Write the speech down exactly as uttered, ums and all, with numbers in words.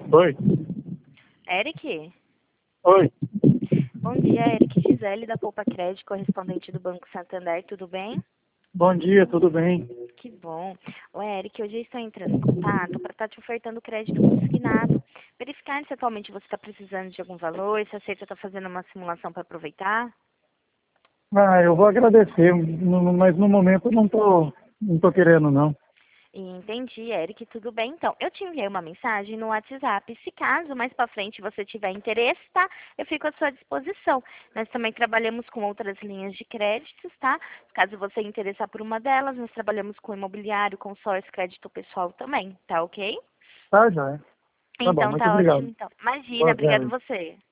Oi. Eric? Oi. Bom dia, Eric. Gisele da Poupa Crédito, correspondente do Banco Santander, tudo bem? Bom dia, tudo bem? Que bom. O Eric, hoje eu estou entrando em contato para estar te ofertando crédito consignado. Verificar se atualmente você está precisando de algum valor, se a Aceita está fazendo uma simulação para aproveitar. Ah, eu vou agradecer, no- mas no momento eu não tô, não tô querendo, não. Entendi, Eric, tudo bem. Então, eu te enviei uma mensagem no WhatsApp. Se caso mais para frente você tiver interesse, tá? Eu fico à sua disposição. Nós também trabalhamos com outras linhas de créditos, tá? Caso você interessar por uma delas, nós trabalhamos com imobiliário, consórcio, crédito pessoal também, tá ok? Tá, já. Tá bom, Então muito tá ótimo. obrigado. Então, imagina, Boa obrigado tarde. você.